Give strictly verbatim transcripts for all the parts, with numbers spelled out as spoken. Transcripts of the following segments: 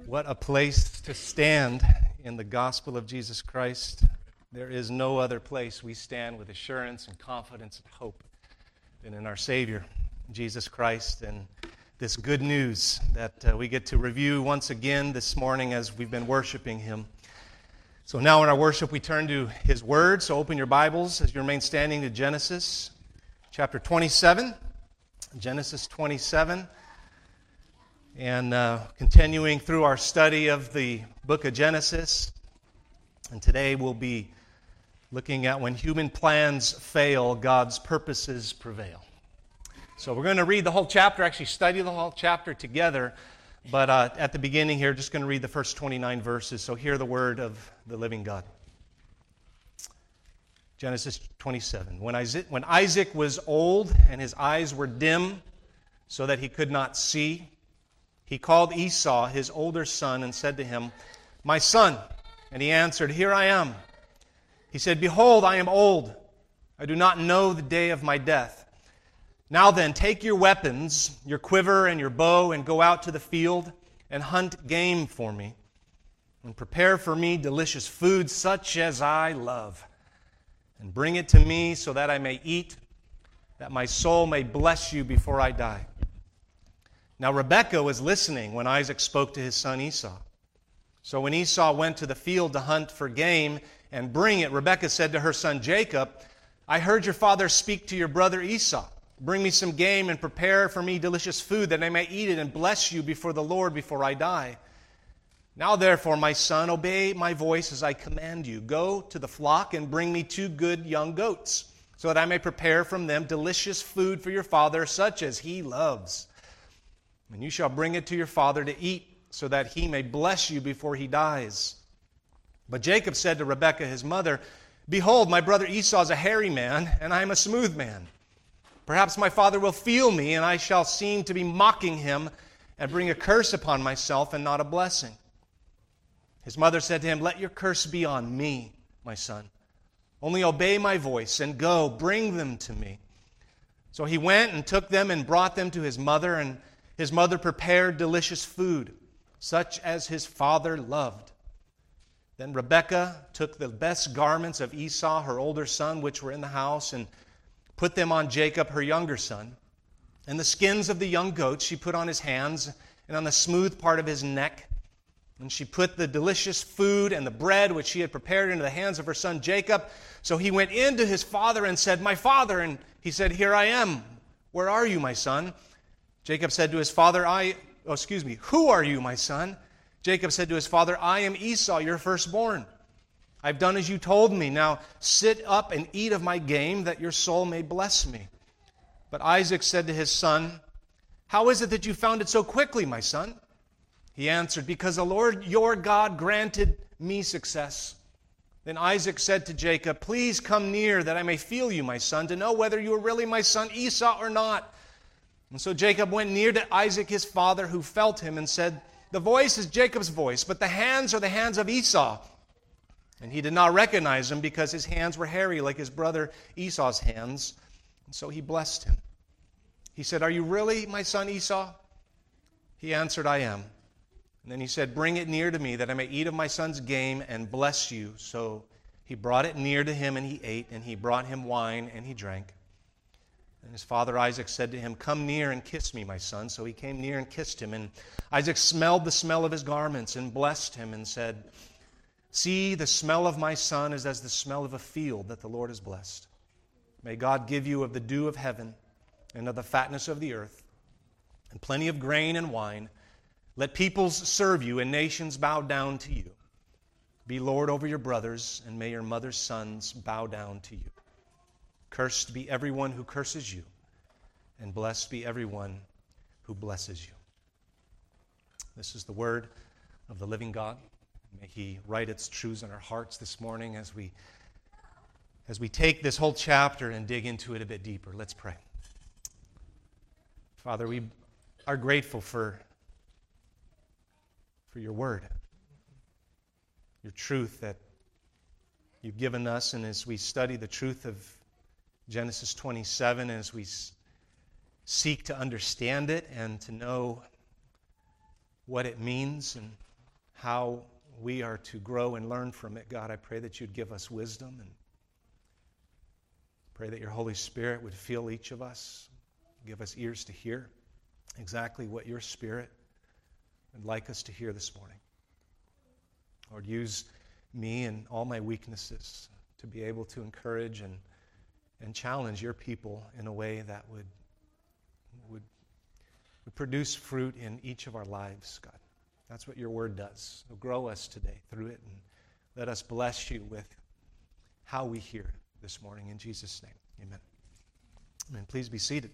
What a place to stand in the gospel of Jesus Christ. There is no other place we stand with assurance and confidence and hope than in our Savior, Jesus Christ, and this good news that uh, we get to review once again this morning as we've been worshiping Him. So now in our worship we turn to His Word, so open your Bibles as you remain standing to Genesis chapter twenty-seven. Genesis twenty-seven. And uh, continuing through our study of the book of Genesis. And today we'll be looking at when human plans fail, God's purposes prevail. So we're going to read the whole chapter, actually study the whole chapter together. But uh, at the beginning here, just going to read the first twenty-nine verses. So hear the word of the living God. Genesis twenty-seven. When Isaac, when Isaac was old and his eyes were dim so that he could not see, he called Esau, his older son, and said to him, "My son." And he answered, "Here I am." He said, "Behold, I am old. I do not know the day of my death. Now then, take your weapons, your quiver and your bow, and go out to the field and hunt game for me, and prepare for me delicious food such as I love, and bring it to me so that I may eat, that my soul may bless you before I die." Now Rebekah was listening when Isaac spoke to his son Esau. So when Esau went to the field to hunt for game and bring it, Rebekah said to her son Jacob, "I heard your father speak to your brother Esau. Bring me some game and prepare for me delicious food that I may eat it and bless you before the Lord before I die. Now therefore, my son, obey my voice as I command you. Go to the flock and bring me two good young goats, so that I may prepare from them delicious food for your father, such as he loves. And you shall bring it to your father to eat, so that he may bless you before he dies." But Jacob said to Rebekah his mother, "Behold, my brother Esau is a hairy man, and I am a smooth man. Perhaps my father will feel me, and I shall seem to be mocking him, and bring a curse upon myself and not a blessing." His mother said to him, "Let your curse be on me, my son. Only obey my voice, and go, bring them to me." So he went and took them and brought them to his mother, and his mother prepared delicious food, such as his father loved. Then Rebekah took the best garments of Esau, her older son, which were in the house, and put them on Jacob, her younger son. And the skins of the young goats she put on his hands and on the smooth part of his neck. And she put the delicious food and the bread which she had prepared into the hands of her son Jacob. So he went in to his father and said, "My father." And he said, "Here I am. Where are you, my son?" Jacob said to his father, I, oh, excuse me, "Who are you, my son?" Jacob said to his father, "I am Esau, your firstborn. I've done as you told me. Now sit up and eat of my game, that your soul may bless me." But Isaac said to his son, "How is it that you found it so quickly, my son?" He answered, "Because the Lord your God granted me success." Then Isaac said to Jacob, "Please come near, that I may feel you, my son, to know whether you are really my son Esau or not." And so Jacob went near to Isaac his father, who felt him, and said, "The voice is Jacob's voice, but the hands are the hands of Esau." And he did not recognize him, because his hands were hairy like his brother Esau's hands. And so he blessed him. He said, "Are you really my son Esau?" He answered, "I am." And then he said, "Bring it near to me, that I may eat of my son's game and bless you." So he brought it near to him, and he ate, and he brought him wine, and he drank. And his father Isaac said to him, "Come near and kiss me, my son." So he came near and kissed him. And Isaac smelled the smell of his garments and blessed him and said, "See, the smell of my son is as the smell of a field that the Lord has blessed. May God give you of the dew of heaven and of the fatness of the earth, and plenty of grain and wine. Let peoples serve you and nations bow down to you. Be Lord over your brothers, and may your mother's sons bow down to you. Cursed be everyone who curses you, and blessed be everyone who blesses you." This is the word of the living God. May He write its truths in our hearts this morning as we, as we take this whole chapter and dig into it a bit deeper. Let's pray. Father, we are grateful for, for your word, your truth that you've given us. And as we study the truth of Genesis twenty-seven, as we seek to understand it and to know what it means and how we are to grow and learn from it. God, I pray that you'd give us wisdom, and pray that your Holy Spirit would fill each of us, give us ears to hear exactly what your Spirit would like us to hear this morning. Lord, use me and all my weaknesses to be able to encourage and, and challenge your people in a way that would, would, would produce fruit in each of our lives, God. That's what your word does. So grow us today through it, and let us bless you with how we hear this morning. In Jesus' name, amen. Amen. Please be seated.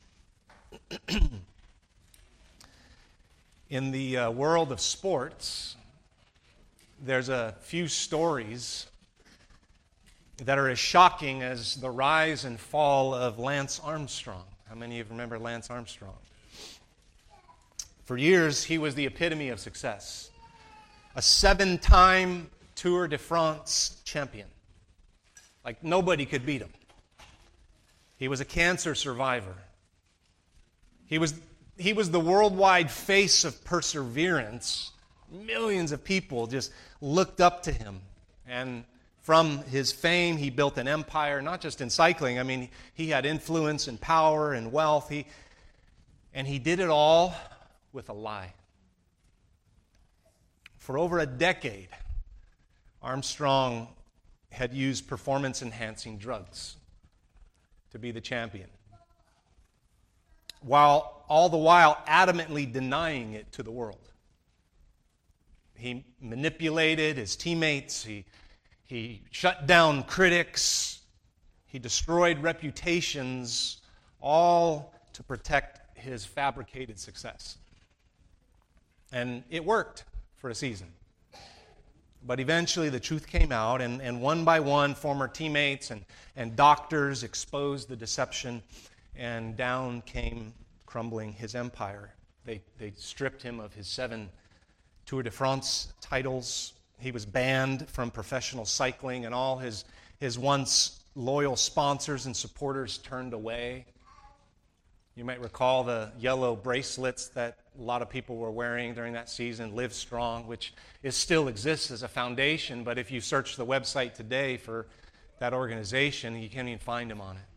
In the uh, world of sports, there's a few stories that are as shocking as the rise and fall of Lance Armstrong. How many of you remember Lance Armstrong? For years, he was the epitome of success. A seven-time Tour de France champion. Like nobody could beat him. He was a cancer survivor. He was, he was the worldwide face of perseverance. Millions of people just looked up to him. And from his fame, he built an empire, not just in cycling. I mean, he had influence and power and wealth. He, and he did it all with a lie. For over a decade, Armstrong had used performance-enhancing drugs to be the champion, while all the while adamantly denying it to the world. He manipulated his teammates, he, he shut down critics, he destroyed reputations, all to protect his fabricated success. And it worked for a season. But eventually the truth came out, and, and one by one, former teammates and, and doctors exposed the deception, and down came crumbling his empire. They, they stripped him of his seven Tour de France titles. He was banned from professional cycling, and all his, his once loyal sponsors and supporters turned away. You might recall the yellow bracelets that a lot of people were wearing during that season, Live Strong, which is still exists as a foundation, but if you search the website today for that organization, you can't even find him on it.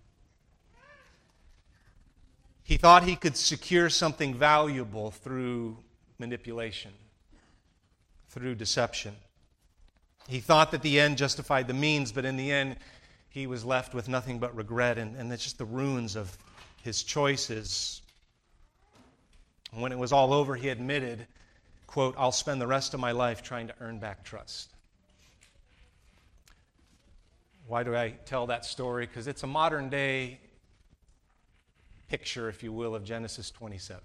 He thought he could secure something valuable through manipulation, through deception. He thought that the end justified the means, but in the end, he was left with nothing but regret, and, and it's just the ruins of his choices. When it was all over, he admitted, quote, "I'll spend the rest of my life trying to earn back trust." Why do I tell that story? Because it's a modern day picture, if you will, of Genesis twenty-seven.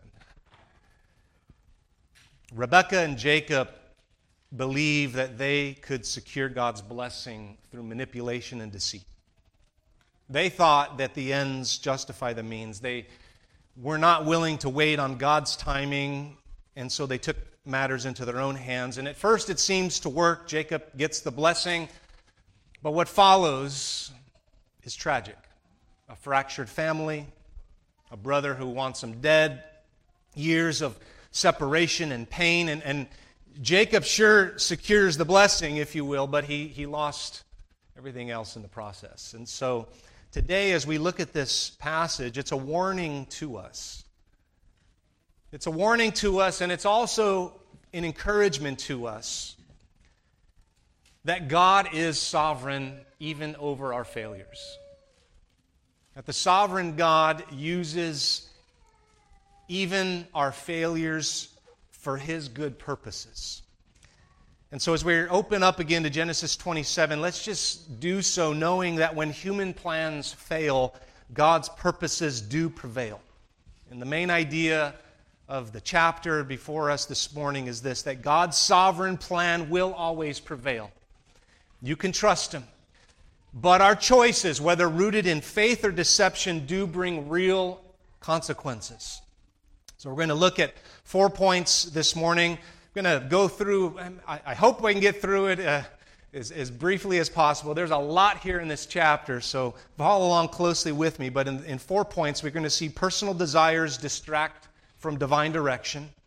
Rebekah and Jacob believed that they could secure God's blessing through manipulation and deceit. They thought that the ends justify the means. They were not willing to wait on God's timing, and so they took matters into their own hands. And at first it seems to work. Jacob gets the blessing. But what follows is tragic. A fractured family, a brother who wants him dead, years of separation and pain. And, and Jacob sure secures the blessing, if you will, but he, he lost everything else in the process. And so today, as we look at this passage, it's a warning to us. It's a warning to us, and it's also an encouragement to us that God is sovereign even over our failures. That the sovereign God uses even our failures for His good purposes. And so as we open up again to Genesis twenty-seven, let's just do so knowing that when human plans fail, God's purposes do prevail. And the main idea of the chapter before us this morning is this, that God's sovereign plan will always prevail. You can trust Him. But our choices, whether rooted in faith or deception, do bring real consequences. So we're going to look at four points this morning. I'm going to go through, I hope we can get through it uh, as, as briefly as possible. There's a lot here in this chapter, so follow along closely with me. But in, in four points, we're going to see personal desires distract from divine direction.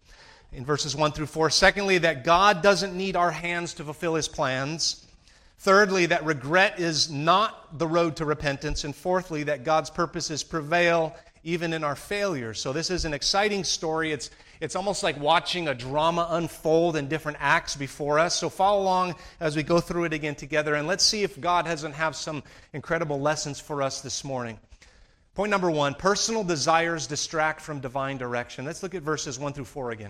in verses one through four. Secondly, that God doesn't need our hands to fulfill His plans. Thirdly, that regret is not the road to repentance. And fourthly, that God's purposes prevail even in our failures. So this is an exciting story. It's, it's almost like watching a drama unfold in different acts before us. So follow along as we go through it again together, and let's see if God doesn't have some incredible lessons for us this morning. Point number one, personal desires distract from divine direction. Let's look at verses one through four again.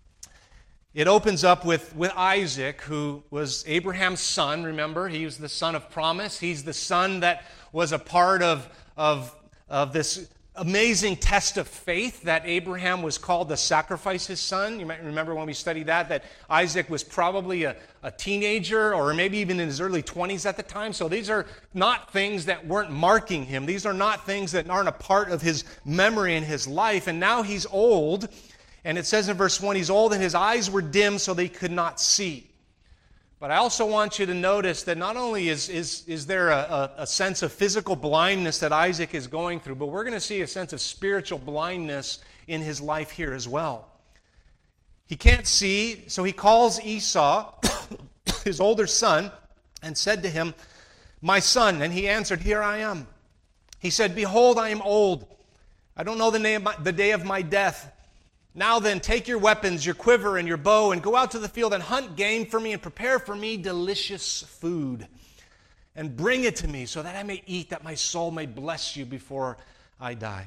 It opens up with, with Isaac, who was Abraham's son, remember? He was the son of promise. He's the son that was a part of, of, of this amazing test of faith that Abraham was called to sacrifice his son. You might remember when we studied that, that Isaac was probably a, a teenager or maybe even in his early twenties at the time. So these are not things that weren't marking him. These are not things that aren't a part of his memory in his life. And now he's old. And it says in verse one, he's old and his eyes were dim so they could not see. But I also want you to notice that not only is, is, is there a, a, a sense of physical blindness that Isaac is going through, but we're going to see a sense of spiritual blindness in his life here as well. He can't see, so he calls Esau, his older son, and said to him, "My son." And he answered, "Here I am." He said, "Behold, I am old. I don't know the, name, the day of my death. Now then, take your weapons, your quiver and your bow, and go out to the field and hunt game for me and prepare for me delicious food. And bring it to me so that I may eat, that my soul may bless you before I die."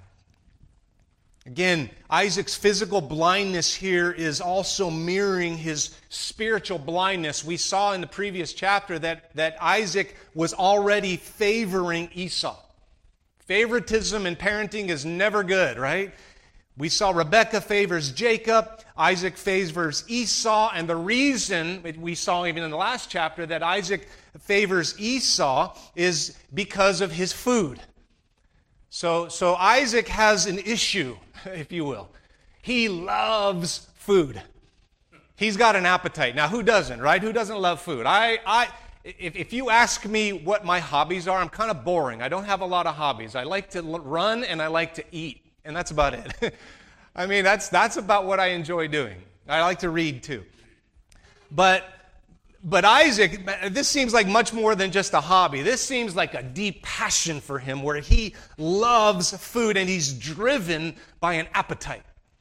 Again, Isaac's physical blindness here is also mirroring his spiritual blindness. We saw in the previous chapter that, that Isaac was already favoring Esau. Favoritism in parenting is never good, right? We saw Rebekah favors Jacob, Isaac favors Esau, and the reason we saw even in the last chapter that Isaac favors Esau is because of his food. So, so Isaac has an issue, if you will. He loves food. He's got an appetite. Now, who doesn't, right? Who doesn't love food? I, I, if, if you ask me what my hobbies are, I'm kind of boring. I don't have a lot of hobbies. I like to run and I like to eat. And that's about it. I mean, that's that's about what I enjoy doing. I like to read too. But but Isaac, this seems like much more than just a hobby. This seems like a deep passion for him where he loves food and he's driven by an appetite.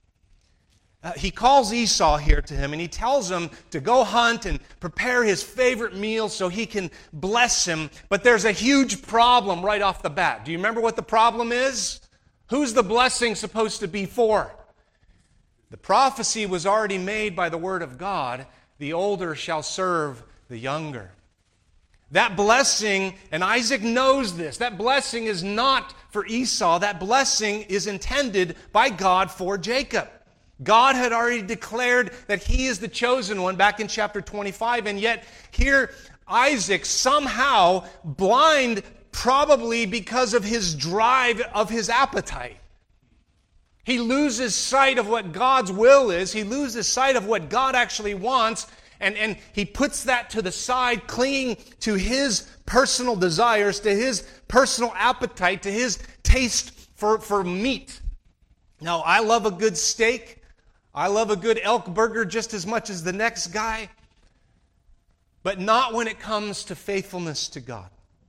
Uh, he calls Esau here to him and he tells him to go hunt and prepare his favorite meal so he can bless him. But there's a huge problem right off the bat. Do you remember what the problem is? Who's the blessing supposed to be for? The prophecy was already made by the word of God. The older shall serve the younger. That blessing, and Isaac knows this, that blessing is not for Esau. That blessing is intended by God for Jacob. God had already declared that he is the chosen one back in chapter twenty-five, and yet here Isaac somehow blind, probably because of his drive of his appetite. He loses sight of what God's will is. He loses sight of what God actually wants. And, and he puts that to the side, clinging to his personal desires, to his personal appetite, to his taste for, for meat. Now, I love a good steak. I love a good elk burger just as much as the next guy. But not when it comes to faithfulness to God.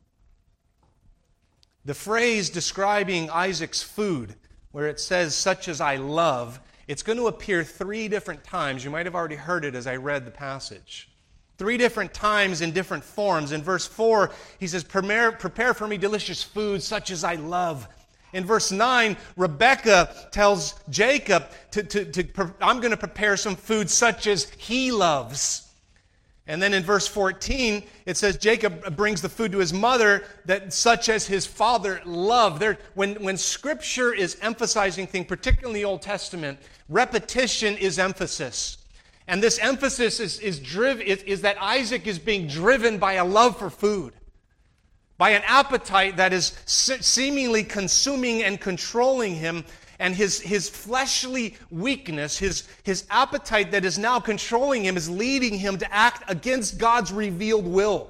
The phrase describing Isaac's food, where it says, "such as I love," it's going to appear three different times. You might have already heard it as I read the passage. Three different times in different forms. In verse four, he says, prepare, prepare for me delicious food, such as I love. In verse nine, Rebekah tells Jacob, to, to, to, I'm going to prepare some food such as he loves. And then in verse fourteen, it says Jacob brings the food to his mother that such as his father loved. There, when, when Scripture is emphasizing things, particularly in the Old Testament, repetition is emphasis. And this emphasis is, is, driv- is, is that Isaac is being driven by a love for food, by an appetite that is se- seemingly consuming and controlling him. And his, his fleshly weakness, his, his appetite that is now controlling him is leading him to act against God's revealed will.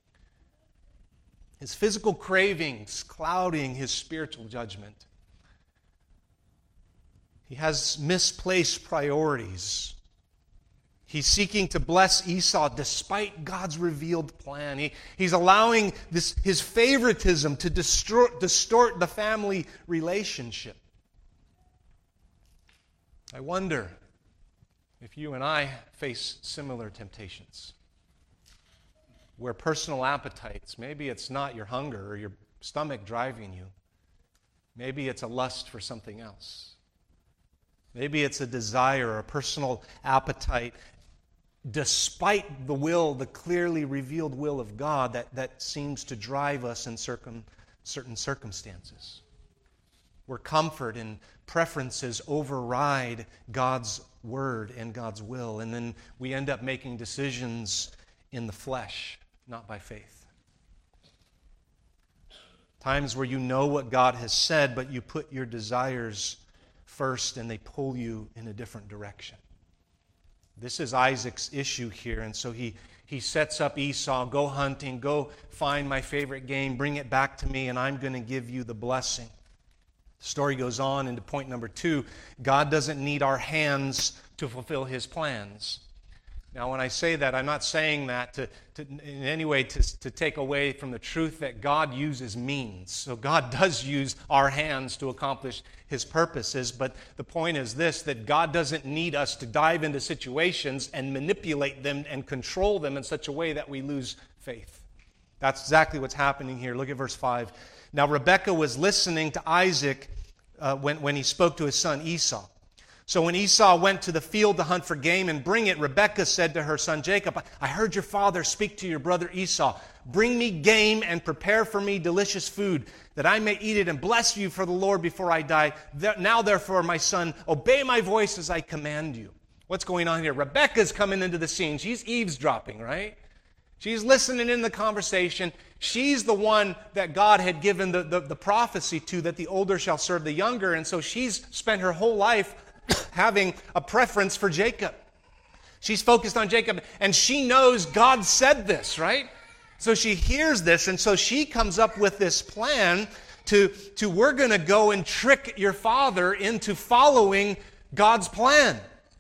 His physical cravings clouding his spiritual judgment. He has misplaced priorities. He's seeking to bless Esau despite God's revealed plan. He, he's allowing this, his favoritism to distort, distort the family relationship. I wonder if you and I face similar temptations, where personal appetites, maybe it's not your hunger or your stomach driving you. Maybe it's a lust for something else. Maybe it's a desire or a personal appetite despite the will, the clearly revealed will of God that, that seems to drive us in circum, certain circumstances, where comfort and preferences override God's word and God's will, and then we end up making decisions in the flesh, not by faith. Times where you know what God has said, but you put your desires first and they pull you in a different direction. This is Isaac's issue here, and so he, he sets up Esau, go hunting, go find my favorite game, bring it back to me, and I'm going to give you the blessing. The story goes on into point number two. God doesn't need our hands to fulfill His plans. Now, when I say that, I'm not saying that to, to in any way to, to take away from the truth that God uses means. So God does use our hands to accomplish His purposes, but the point is this, that God doesn't need us to dive into situations and manipulate them and control them in such a way that we lose faith. That's exactly what's happening here. Look at verse five. Now, Rebekah was listening to Isaac uh, when, when he spoke to his son Esau. So when Esau went to the field to hunt for game and bring it, Rebekah said to her son Jacob, I heard your father speak to your brother Esau. Bring me game and prepare for me delicious food, that I may eat it and bless you for the Lord before I die. Now, therefore, my son, obey my voice as I command you. What's going on here? Rebekah's coming into the scene. She's eavesdropping, right? She's listening in the conversation. She's the one that God had given the, the, the prophecy to, that the older shall serve the younger. And so she's spent her whole life having a preference for Jacob. She's focused on Jacob, and she knows God said this, right? So she hears this, and so she comes up with this plan to, to we're going to go and trick your father into following God's plan.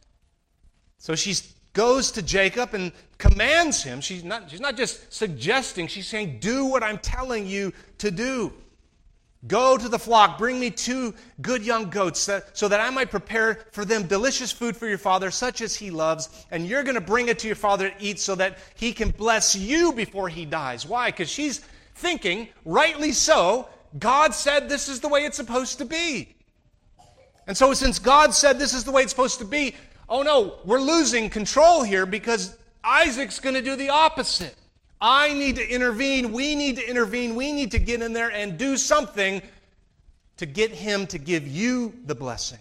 So she goes to Jacob and commands him. She's not, she's not just suggesting, she's saying, do what I'm telling you to do. Go to the flock, bring me two good young goats so that I might prepare for them delicious food for your father, such as he loves, and you're going to bring it to your father to eat so that he can bless you before he dies. Why? Because she's thinking, rightly so, God said this is the way it's supposed to be. And so since God said this is the way it's supposed to be, oh no, we're losing control here because Isaac's going to do the opposite. I need to intervene, we need to intervene, we need to get in there and do something to get him to give you the blessing.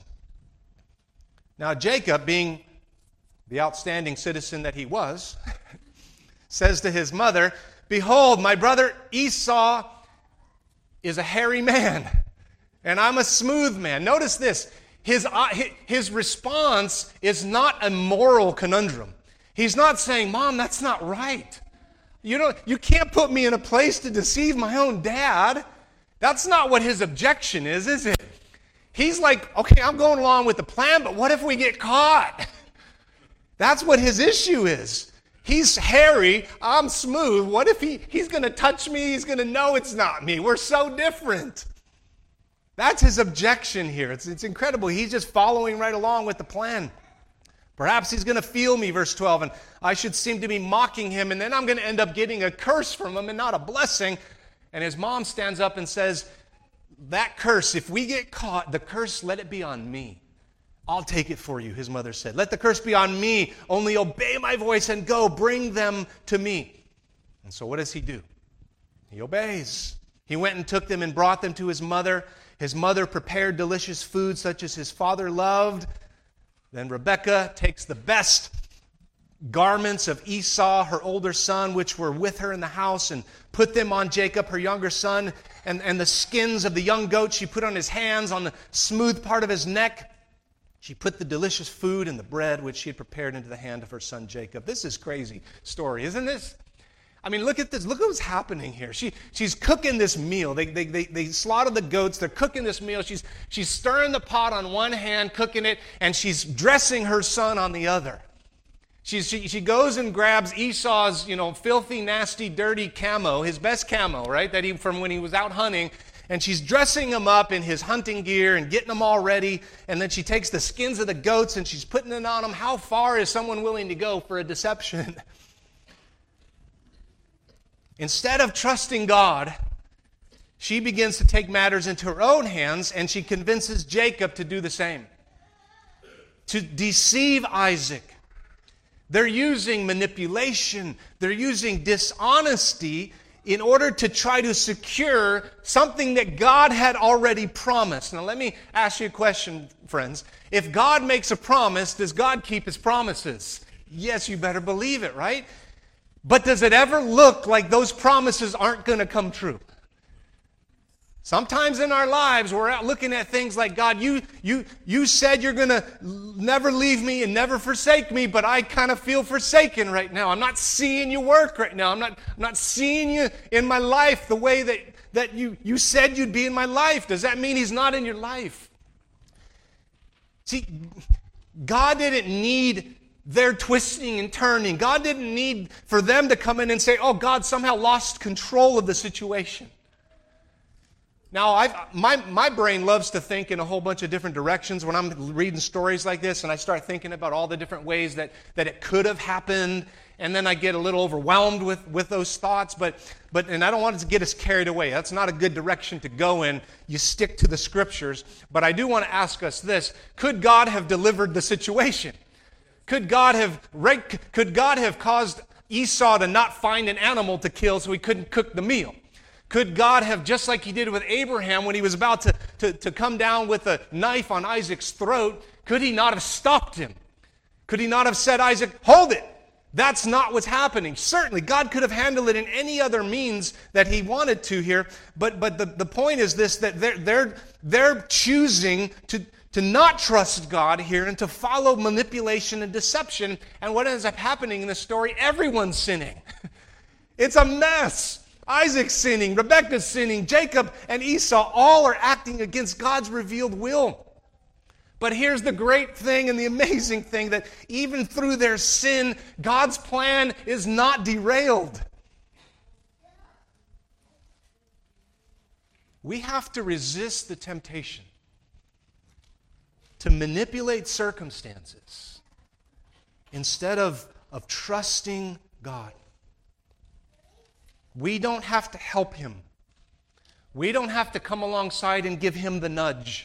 Now Jacob, being the outstanding citizen that he was, says to his mother, behold, my brother Esau is a hairy man, and I'm a smooth man. Notice this, his, his response is not a moral conundrum. He's not saying, Mom, that's not right. You know, you can't put me in a place to deceive my own dad. That's not what his objection is, is it? He's like, okay, I'm going along with the plan, but what if we get caught? That's what his issue is. He's hairy, I'm smooth. What if he, he's going to touch me? He's going to know it's not me. We're so different. That's his objection here. It's, it's incredible. He's just following right along with the plan. Perhaps he's going to feel me, verse twelve, and I should seem to be mocking him, and then I'm going to end up getting a curse from him and not a blessing. And his mom stands up and says, that curse, if we get caught, the curse, let it be on me. I'll take it for you, his mother said. Let the curse be on me. Only obey my voice and go. Bring them to me. And so what does he do? He obeys. He went and took them and brought them to his mother. His mother prepared delicious food such as his father loved. Then Rebekah takes the best garments of Esau, her older son, which were with her in the house, and put them on Jacob, her younger son, and, and the skins of the young goat she put on his hands, on the smooth part of his neck. She put the delicious food and the bread which she had prepared into the hand of her son Jacob. This is a crazy story, isn't this? I mean, look at this. Look at what's happening here. She, she's cooking this meal. They, they, they, they slaughtered the goats. They're cooking this meal. She's, she's stirring the pot on one hand, cooking it, and she's dressing her son on the other. She, she, she goes and grabs Esau's, you know, filthy, nasty, dirty camo, his best camo, right, that he from when he was out hunting, and she's dressing him up in his hunting gear and getting him all ready, and then she takes the skins of the goats and she's putting it on him. How far is someone willing to go for a deception? Instead of trusting God, she begins to take matters into her own hands, and she convinces Jacob to do the same, to deceive Isaac. They're using manipulation. They're using dishonesty in order to try to secure something that God had already promised. Now, let me ask you a question, friends. If God makes a promise, does God keep His promises? Yes, you better believe it, right? But does it ever look like those promises aren't going to come true? Sometimes in our lives, we're out looking at things like, God, you you you said you're going to never leave me and never forsake me, but I kind of feel forsaken right now. I'm not seeing you work right now. I'm not, I'm not seeing you in my life the way that, that you, you said you'd be in my life. Does that mean He's not in your life? See, God didn't need their twisting and turning. God didn't need for them to come in and say, oh, God somehow lost control of the situation. Now, I've, my, my brain loves to think in a whole bunch of different directions when I'm reading stories like this, and I start thinking about all the different ways that, that it could have happened, and then I get a little overwhelmed with, with those thoughts, but, but and I don't want it to get us carried away. That's not a good direction to go in. You stick to the Scriptures. But I do want to ask us this. Could God have delivered the situation? Could God have, could God have caused Esau to not find an animal to kill so he couldn't cook the meal? Could God have, just like He did with Abraham when he was about to, to, to come down with a knife on Isaac's throat, could He not have stopped him? Could He not have said, Isaac, hold it? That's not what's happening. Certainly, God could have handled it in any other means that He wanted to here, but, but the, the point is this, that they're, they're, they're choosing to, to not trust God here and to follow manipulation and deception, and what ends up happening in the story, everyone's sinning. It's a mess. Isaac's sinning, Rebekah's sinning, Jacob and Esau all are acting against God's revealed will. But here's the great thing and the amazing thing, that even through their sin, God's plan is not derailed. We have to resist the temptation to manipulate circumstances instead of, of trusting God. We don't have to help him. We don't have to come alongside and give him the nudge.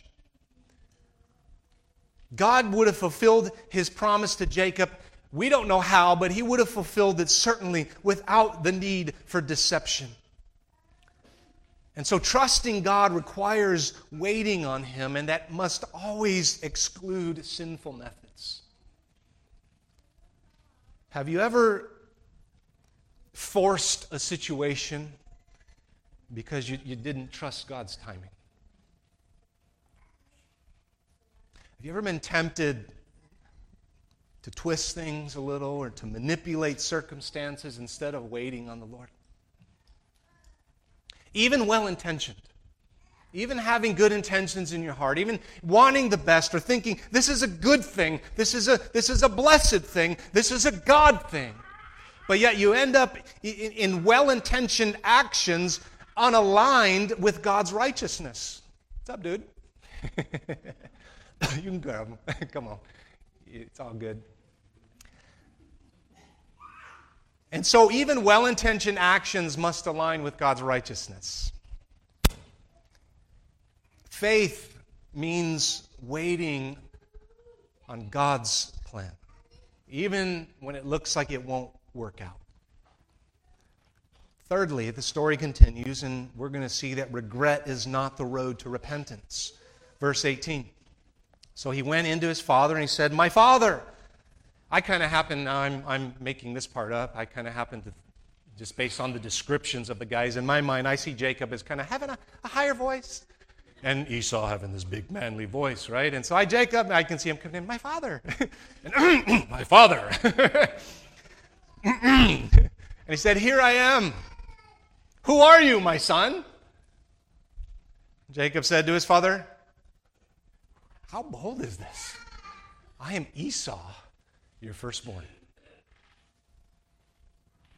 God would have fulfilled His promise to Jacob. We don't know how, but He would have fulfilled it certainly without the need for deception. And so trusting God requires waiting on Him, and that must always exclude sinful methods. Have you ever forced a situation because you, you didn't trust God's timing? Have you ever been tempted to twist things a little or to manipulate circumstances instead of waiting on the Lord? Even well-intentioned, even having good intentions in your heart, even wanting the best or thinking this is a good thing, this is a, this is a blessed thing, this is a God thing. But yet you end up in, in well-intentioned actions unaligned with God's righteousness. What's up, dude? You can grab him. Come on. It's all good. And so even well-intentioned actions must align with God's righteousness. Faith means waiting on God's plan, even when it looks like it won't work out. Thirdly, the story continues, and we're going to see that regret is not the road to repentance. Verse eighteen. So he went into his father and he said, "My father." I kind of happen, now I'm, I'm making this part up, I kind of happen to, just based on the descriptions of the guys, in my mind, I see Jacob as kind of having a, a higher voice, and Esau having this big manly voice, right? And so I, Jacob, I can see him coming in, "My father." and, "My father." And he said, "Here I am. Who are you, my son?" Jacob said to his father, "How bold is this? I am Esau, your firstborn."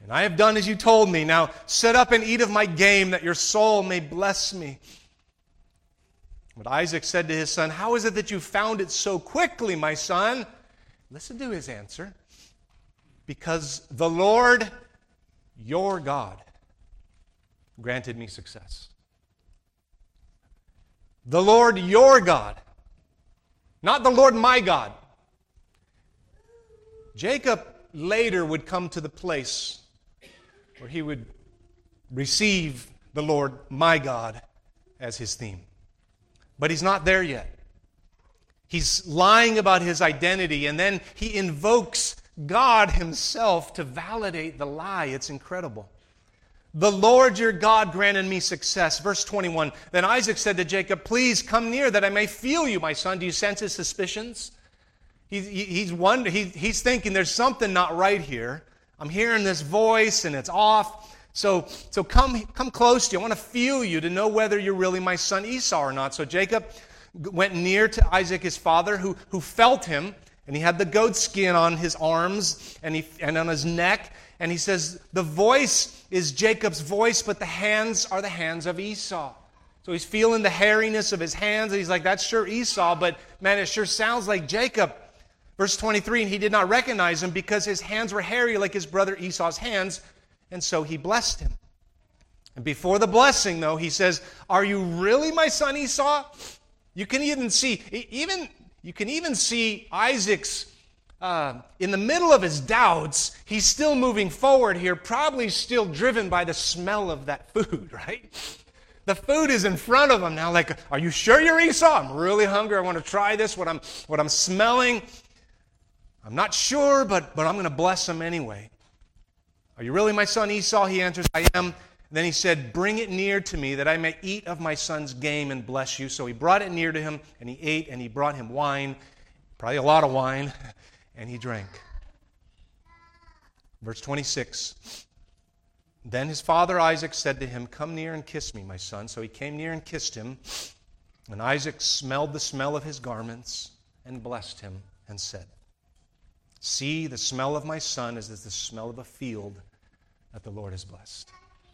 And I have done as you told me. Now sit up and eat of my game, that your soul may bless me. But Isaac said to his son, how is it that you found it so quickly, my son? Listen to his answer. Because the Lord, your God, granted me success. The Lord, your God. Not the Lord, my God. Jacob later would come to the place where he would receive the Lord, my God, as his theme. But he's not there yet. He's lying about his identity, and then he invokes God himself to validate the lie. It's incredible. The Lord your God granted me success. Verse twenty-one, then Isaac said to Jacob, please come near that I may feel you, my son. Do you sense his suspicions? He, he, he's, wonder, he, he's thinking there's something not right here. I'm hearing this voice and it's off. So, so come, come close to you. I want to feel you to know whether you're really my son Esau or not. So Jacob went near to Isaac his father, who, who felt him, and he had the goat skin on his arms and, he, and on his neck. And he says, the voice is Jacob's voice, but the hands are the hands of Esau. So he's feeling the hairiness of his hands, and he's like, that's sure Esau, but man, it sure sounds like Jacob. Verse twenty-three, and he did not recognize him because his hands were hairy like his brother Esau's hands, and so he blessed him. And before the blessing, though, he says, are you really my son Esau? You can even see, even you can even see Isaac's, uh, in the middle of his doubts, he's still moving forward here, probably still driven by the smell of that food, right? The food is in front of him now, like, are you sure you're Esau? I'm really hungry. I want to try this, what I'm, what I'm smelling. I'm not sure, but, but I'm going to bless him anyway. Are you really my son Esau? He answers, I am. Then he said, bring it near to me that I may eat of my son's game and bless you. So he brought it near to him, and he ate, and he brought him wine, probably a lot of wine, and he drank. Verse twenty-six, then his father Isaac said to him, come near and kiss me, my son. So he came near and kissed him, and Isaac smelled the smell of his garments and blessed him and said, see, the smell of my son is as the smell of a field that the Lord has blessed.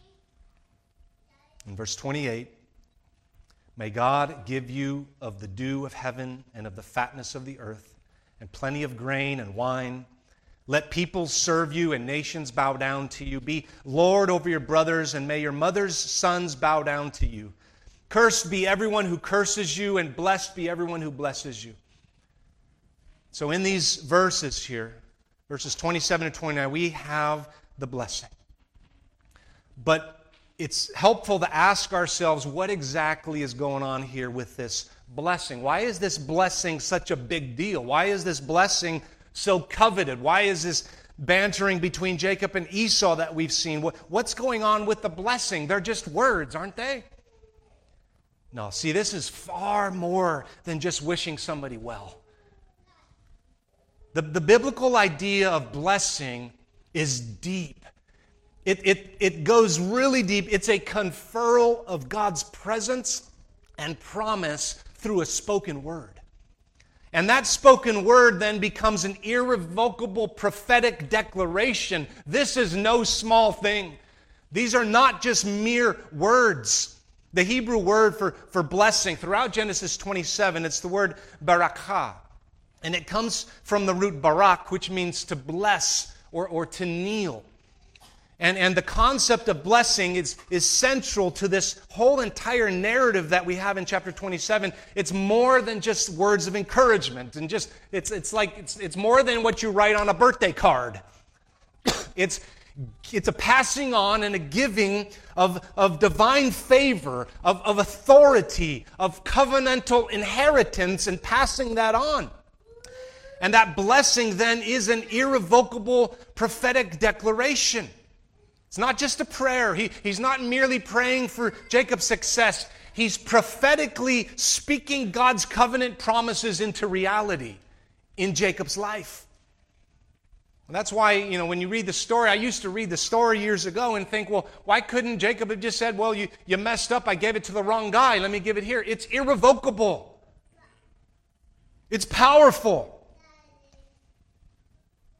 In verse twenty-eight, may God give you of the dew of heaven and of the fatness of the earth, and plenty of grain and wine. Let peoples serve you and nations bow down to you. Be Lord over your brothers, and may your mother's sons bow down to you. Cursed be everyone who curses you, and blessed be everyone who blesses you. So in these verses here, verses twenty-seven and twenty-nine, we have the blessing. But it's helpful to ask ourselves what exactly is going on here with this blessing. Why is this blessing such a big deal? Why is this blessing so coveted? Why is this bantering between Jacob and Esau that we've seen? What's going on with the blessing? They're just words, aren't they? No, see, this is far more than just wishing somebody well. The, the biblical idea of blessing is deep. It, it, it goes really deep. It's a conferral of God's presence and promise through a spoken word. And that spoken word then becomes an irrevocable prophetic declaration. This is no small thing. These are not just mere words. The Hebrew word for, for blessing, throughout Genesis twenty-seven, it's the word barakah. And it comes from the root barak, which means to bless or, or to kneel. And, and the concept of blessing is, is central to this whole entire narrative that we have in chapter twenty-seven. It's more than just words of encouragement. And just it's, it's like it's, it's more than what you write on a birthday card. It's, it's a passing on and a giving of, of divine favor, of, of authority, of covenantal inheritance, and passing that on. And that blessing then is an irrevocable prophetic declaration. It's not just a prayer. He, he's not merely praying for Jacob's success. He's prophetically speaking God's covenant promises into reality in Jacob's life. And that's why, you know, when you read the story, I used to read the story years ago and think, well, why couldn't Jacob have just said, well, you, you messed up, I gave it to the wrong guy, let me give it here. It's irrevocable. It's powerful.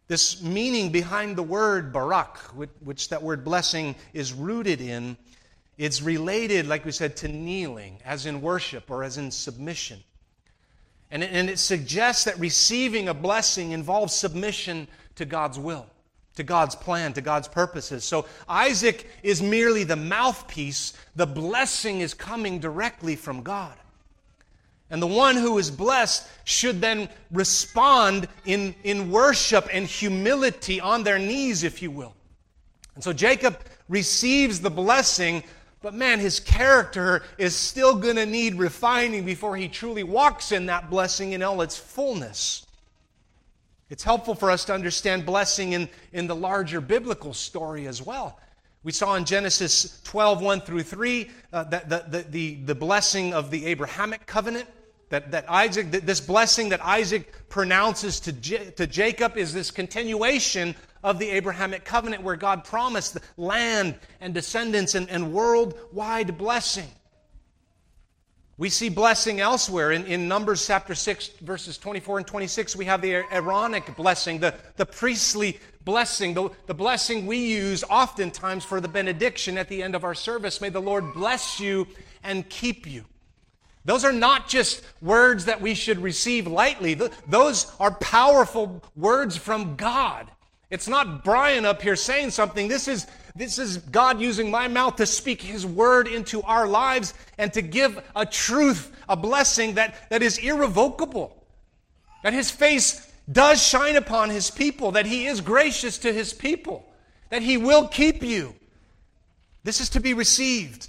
This meaning behind the word barak, which that word blessing is rooted in, it's related, like we said, to kneeling, as in worship or as in submission. And it, and it suggests that receiving a blessing involves submission to God's will, to God's plan, to God's purposes. So Isaac is merely the mouthpiece. The blessing is coming directly from God. And the one who is blessed should then respond in, in worship and humility on their knees, if you will. And so Jacob receives the blessing, but man, his character is still going to need refining before he truly walks in that blessing in all its fullness. It's helpful for us to understand blessing in, in the larger biblical story as well. We saw in Genesis twelve, one through three, uh, that the, the, the, the blessing of the Abrahamic covenant, that, that Isaac, that this blessing that Isaac pronounces to, J, to Jacob is this continuation of the Abrahamic covenant where God promised land and descendants and, and worldwide blessing. We see blessing elsewhere. In, in Numbers chapter six, verses twenty-four and twenty-six, we have the Aaronic blessing, the, the priestly blessing, the, the blessing we use oftentimes for the benediction at the end of our service. May the Lord bless you and keep you. Those are not just words that we should receive lightly. Those are powerful words from God. It's not Brian up here saying something. This is, this is God using my mouth to speak His word into our lives and to give a truth, a blessing that, that is irrevocable. That His face does shine upon His people, that He is gracious to His people, that He will keep you. This is to be received.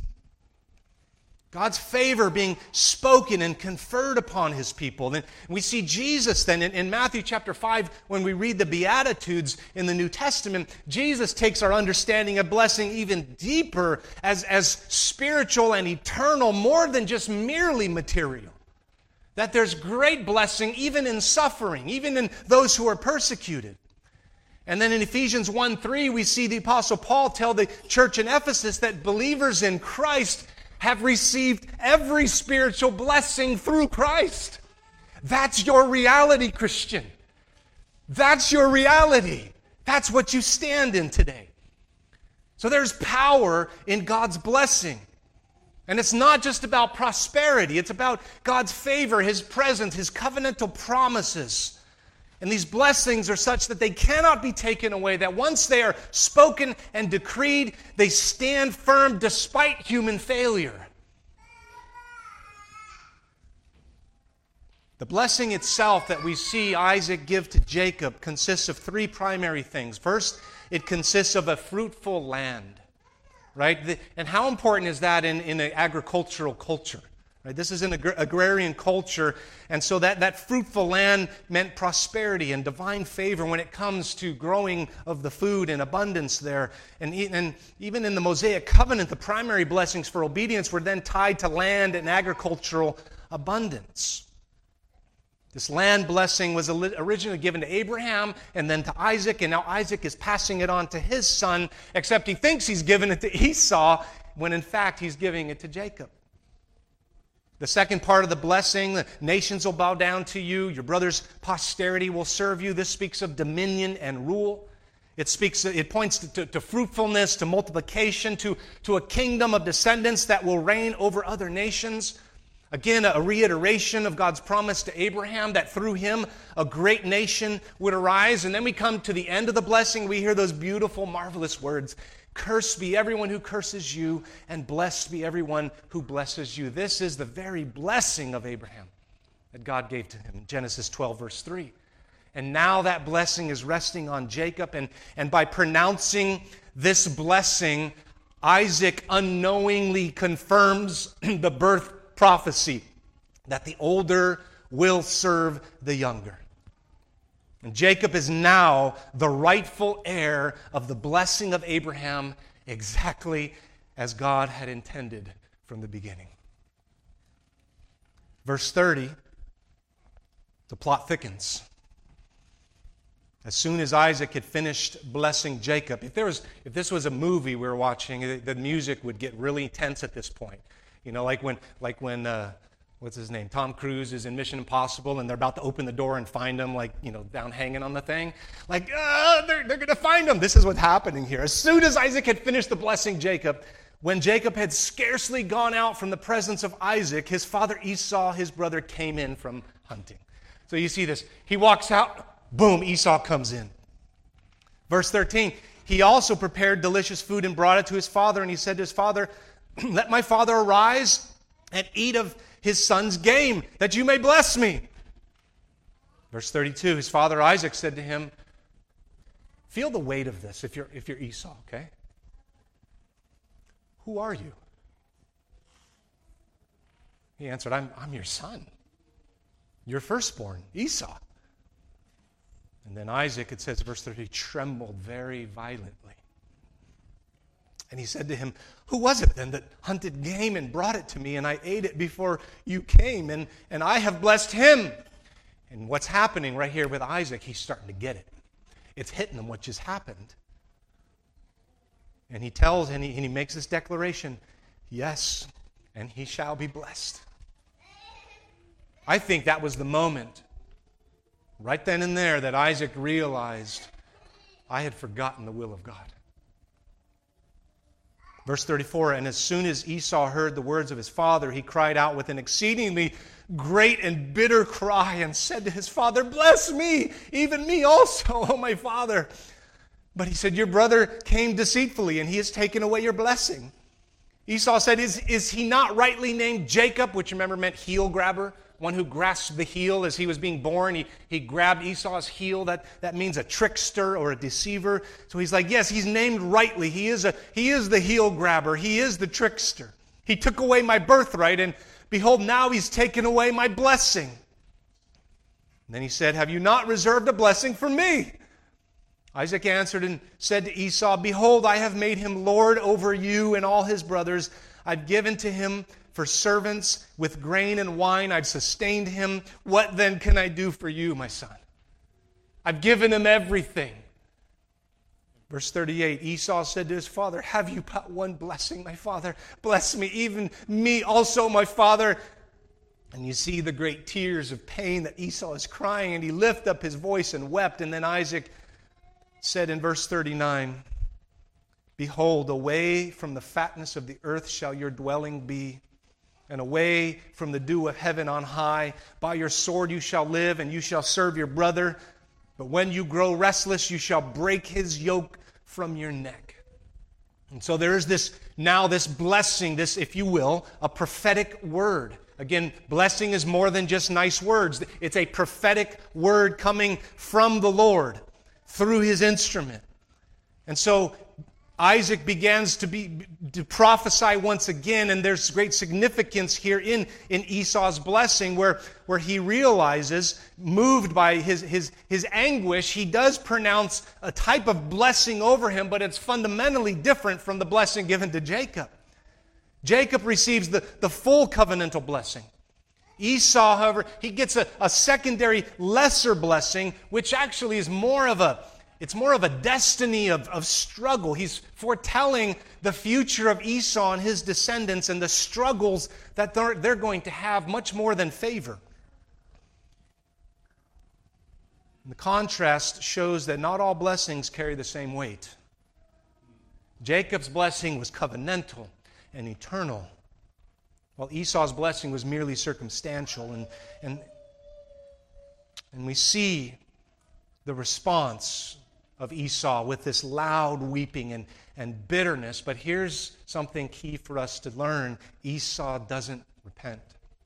God's favor being spoken and conferred upon His people. Then we see Jesus then in, in Matthew chapter five, when we read the Beatitudes in the New Testament, Jesus takes our understanding of blessing even deeper as, as spiritual and eternal, more than just merely material. That there's great blessing even in suffering, even in those who are persecuted. And then in Ephesians one three, we see the Apostle Paul tell the church in Ephesus that believers in Christ have received every spiritual blessing through Christ. That's your reality, Christian. That's your reality. That's what you stand in today. So there's power in God's blessing. And it's not just about prosperity. It's about God's favor, His presence, His covenantal promises. And these blessings are such that they cannot be taken away, that once they are spoken and decreed, they stand firm despite human failure. The blessing itself that we see Isaac give to Jacob consists of three primary things. First, it consists of a fruitful land, right? And how important is that in, in an agricultural culture? Right? This is an agr- agrarian culture, and so that, that fruitful land meant prosperity and divine favor when it comes to growing of the food and abundance there. And, and even in the Mosaic covenant, the primary blessings for obedience were then tied to land and agricultural abundance. This land blessing was originally given to Abraham and then to Isaac, and now Isaac is passing it on to his son, except he thinks he's giving it to Esau, when in fact he's giving it to Jacob. The second part of the blessing, the nations will bow down to you, your brother's posterity will serve you. This speaks of dominion and rule. It speaks, it points to, to, to fruitfulness, to multiplication, to, to a kingdom of descendants that will reign over other nations. Again, a reiteration of God's promise to Abraham that through him a great nation would arise. And then we come to the end of the blessing. We hear those beautiful, marvelous words. Cursed be everyone who curses you, and blessed be everyone who blesses you. This is the very blessing of Abraham that God gave to him. Genesis twelve, verse three. And now that blessing is resting on Jacob. And, and by pronouncing this blessing, Isaac unknowingly confirms the birth prophecy that the older will serve the younger. And Jacob is now the rightful heir of the blessing of Abraham, exactly as God had intended from the beginning. Verse thirty, the plot thickens. As soon as Isaac had finished blessing Jacob, if there was, if this was a movie we were watching, the music would get really tense at this point. You know, like when, like when uh, what's his name? Tom Cruise is in Mission Impossible, and they're about to open the door and find him, like, you know, down hanging on the thing. Like, ah, they're, they're going to find him. This is what's happening here. As soon as Isaac had finished the blessing Jacob, when Jacob had scarcely gone out from the presence of Isaac, his father Esau, his brother, came in from hunting. So you see this. He walks out, boom, Esau comes in. Verse thirteen, he also prepared delicious food and brought it to his father, and he said to his father, let my father arise and eat of his son's game, that you may bless me. Verse thirty-two, his father Isaac said to him, feel the weight of this if you're, if you're Esau, okay? Who are you? He answered, I'm, I'm your son, your firstborn, Esau. And then Isaac, it says, verse thirty, trembled very violently. And he said to him, who was it then that hunted game and brought it to me, and I ate it before you came, and, and I have blessed him? And what's happening right here with Isaac, he's starting to get it. It's hitting him what just happened. And he tells, and he, and he makes this declaration, yes, and he shall be blessed. I think that was the moment, right then and there, that Isaac realized, I had forgotten the will of God. Verse thirty-four, and as soon as Esau heard the words of his father, he cried out with an exceedingly great and bitter cry and said to his father, bless me, even me also, O my father. But he said, your brother came deceitfully, and he has taken away your blessing. Esau said, is, is he not rightly named Jacob, which remember meant heel grabber? One who grasped the heel as he was being born. He, he grabbed Esau's heel. That, that means a trickster or a deceiver. So he's like, yes, he's named rightly. He is, a, he is the heel grabber. He is the trickster. He took away my birthright, and behold, now he's taken away my blessing. And then he said, have you not reserved a blessing for me? Isaac answered and said to Esau, behold, I have made him lord over you and all his brothers. I've given to him for servants with grain and wine. I've sustained him. What then can I do for you, my son? I've given him everything. Verse thirty-eight, Esau said to his father, have you but one blessing, my father? Bless me, even me also, my father. And you see the great tears of pain that Esau is crying, and he lifted up his voice and wept. And then Isaac said in verse thirty-nine, behold, away from the fatness of the earth shall your dwelling be, and away from the dew of heaven on high. By your sword you shall live, and you shall serve your brother. But when you grow restless, you shall break his yoke from your neck. And so there is this, now this blessing, this, if you will, a prophetic word. Again, blessing is more than just nice words. It's a prophetic word coming from the Lord through his instrument. And so Isaac begins to be to prophesy once again, and there's great significance here in, in Esau's blessing where, where he realizes, moved by his, his, his anguish, he does pronounce a type of blessing over him, but it's fundamentally different from the blessing given to Jacob. Jacob receives the, the full covenantal blessing. Esau, however, he gets a, a secondary lesser blessing, which actually is more of a It's more of a destiny of, of struggle. He's foretelling the future of Esau and his descendants and the struggles that they're, they're going to have much more than favor. And the contrast shows that not all blessings carry the same weight. Jacob's blessing was covenantal and eternal, while Esau's blessing was merely circumstantial. And, and, and we see the response of Esau with this loud weeping and, and bitterness. But here's something key for us to learn. Esau doesn't repent.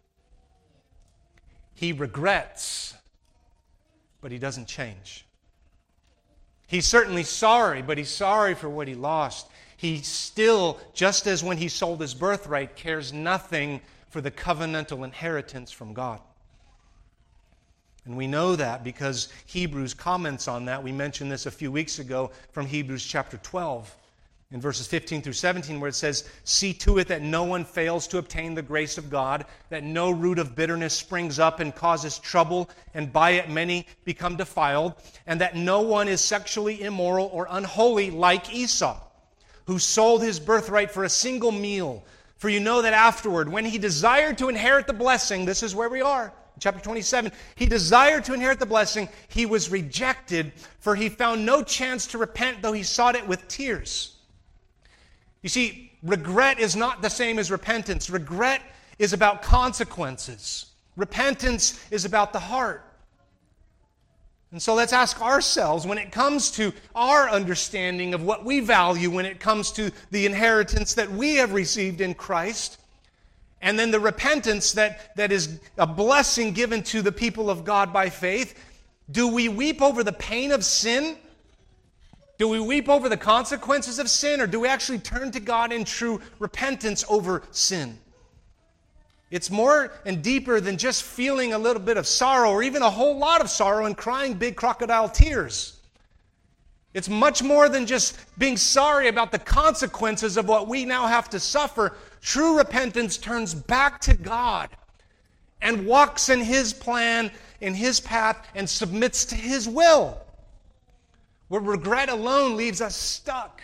He regrets, but he doesn't change. He's certainly sorry, but he's sorry for what he lost. He still, just as when he sold his birthright, cares nothing for the covenantal inheritance from God. And we know that because Hebrews comments on that. We mentioned this a few weeks ago from Hebrews chapter twelve, in verses fifteen through seventeen, where it says, see to it that no one fails to obtain the grace of God, that no root of bitterness springs up and causes trouble, and by it many become defiled, and that no one is sexually immoral or unholy like Esau, who sold his birthright for a single meal. For you know that afterward, when he desired to inherit the blessing, this is where we are, chapter twenty-seven, he desired to inherit the blessing, he was rejected, for he found no chance to repent, though he sought it with tears. You see, regret is not the same as repentance. Regret is about consequences. Repentance is about the heart. And so let's ask ourselves, when it comes to our understanding of what we value, when it comes to the inheritance that we have received in Christ, and then the repentance that, that is a blessing given to the people of God by faith, do we weep over the pain of sin? Do we weep over the consequences of sin, or do we actually turn to God in true repentance over sin? It's more and deeper than just feeling a little bit of sorrow or even a whole lot of sorrow and crying big crocodile tears. It's much more than just being sorry about the consequences of what we now have to suffer. True repentance turns back to God and walks in His plan, in His path, and submits to His will. Where regret alone leaves us stuck.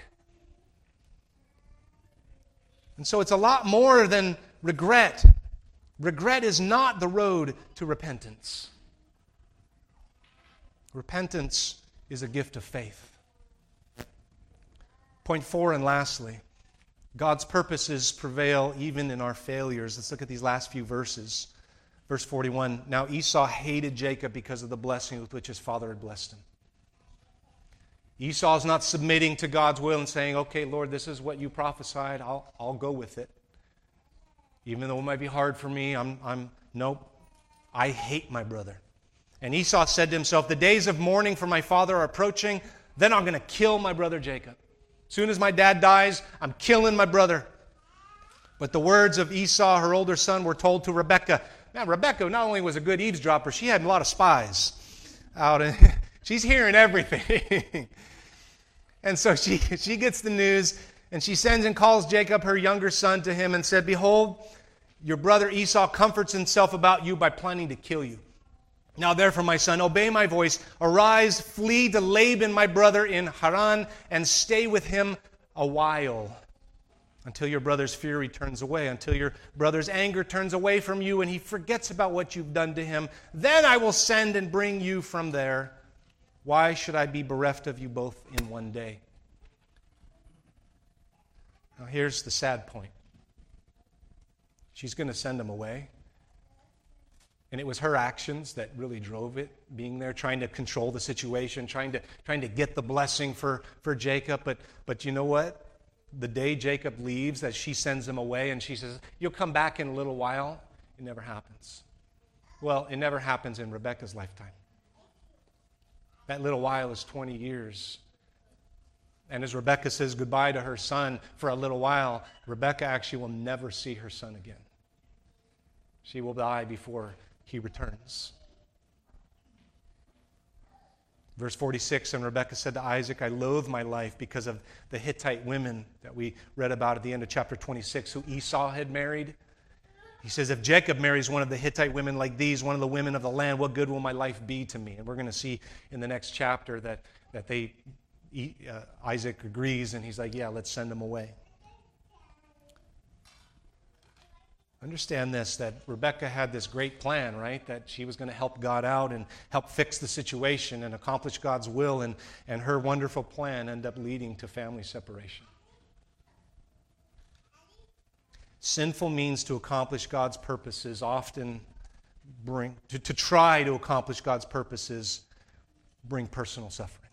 And so it's a lot more than regret. Regret is not the road to repentance. Repentance is a gift of faith. Point four, and lastly, God's purposes prevail even in our failures. Let's look at these last few verses. Verse forty-one, now Esau hated Jacob because of the blessing with which his father had blessed him. Esau's not submitting to God's will and saying, okay, Lord, this is what you prophesied, I'll, I'll go with it. Even though it might be hard for me, I'm, I'm, nope, I hate my brother. And Esau said to himself, the days of mourning for my father are approaching, then I'm going to kill my brother Jacob. As soon as my dad dies, I'm killing my brother. But the words of Esau, her older son, were told to Rebekah. Now, Rebekah not only was a good eavesdropper, she had a lot of spies out. In, she's hearing everything. And so she, she gets the news, and she sends and calls Jacob, her younger son, to him and said, behold, your brother Esau comforts himself about you by planning to kill you. Now therefore, my son, obey my voice. Arise, flee to Laban, my brother, in Haran, and stay with him a while, until your brother's fury turns away, until your brother's anger turns away from you, and he forgets about what you've done to him. Then I will send and bring you from there. Why should I be bereft of you both in one day? Now here's the sad point. She's going to send him away. And it was her actions that really drove it, being there, trying to control the situation, trying to trying to get the blessing for, for Jacob. But, but you know what? The day Jacob leaves, that she sends him away, and she says, you'll come back in a little while. It never happens. Well, it never happens in Rebekah's lifetime. That little while is twenty years. And as Rebekah says goodbye to her son for a little while, Rebekah actually will never see her son again. She will die before he returns. Verse forty-six, and Rebekah said to Isaac, I loathe my life because of the Hittite women that we read about at the end of chapter twenty-six, who Esau had married. He says, if Jacob marries one of the Hittite women like these, one of the women of the land, what good will my life be to me? And we're going to see in the next chapter that, that they, uh, Isaac agrees, and he's like, yeah, let's send them away. Understand this, that Rebekah had this great plan, right? That she was going to help God out and help fix the situation and accomplish God's will, and, and her wonderful plan ended up leading to family separation. Sinful means to accomplish God's purposes often bring, to, to try to accomplish God's purposes, bring personal suffering.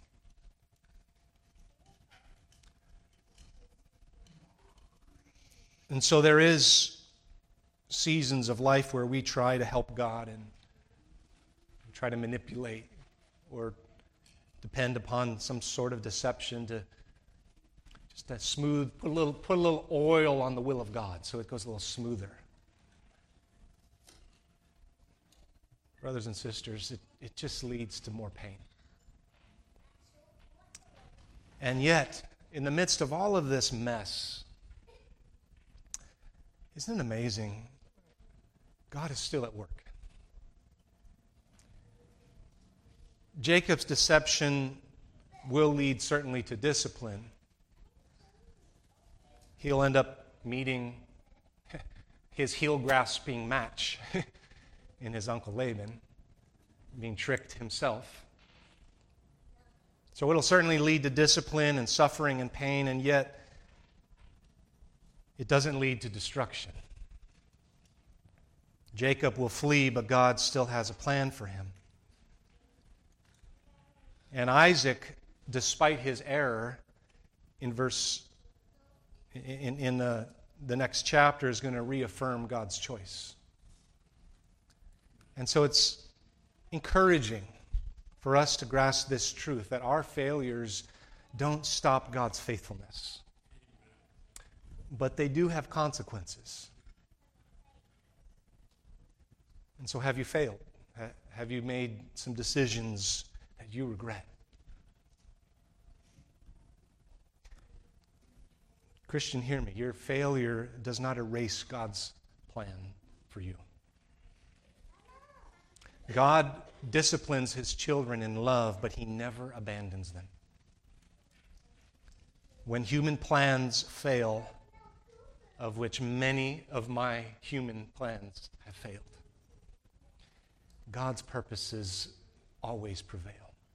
And so there is seasons of life where we try to help God and try to manipulate or depend upon some sort of deception to just to smooth, put a little, put a little oil on the will of God so it goes a little smoother. Brothers and sisters, it, it just leads to more pain. And yet, in the midst of all of this mess, isn't it amazing? God is still at work. Jacob's deception will lead certainly to discipline. He'll end up meeting his heel-grasping match in his uncle Laban, being tricked himself. So it'll certainly lead to discipline and suffering and pain, and yet it doesn't lead to destruction. Jacob will flee, but God still has a plan for him. And Isaac, despite his error, in verse in, in the, the next chapter, is going to reaffirm God's choice. And so it's encouraging for us to grasp this truth, that our failures don't stop God's faithfulness. But they do have consequences. And so have you failed? Have you made some decisions that you regret? Christian, hear me. Your failure does not erase God's plan for you. God disciplines His children in love, but He never abandons them. When human plans fail, of which many of my human plans have failed, God's purposes always prevail.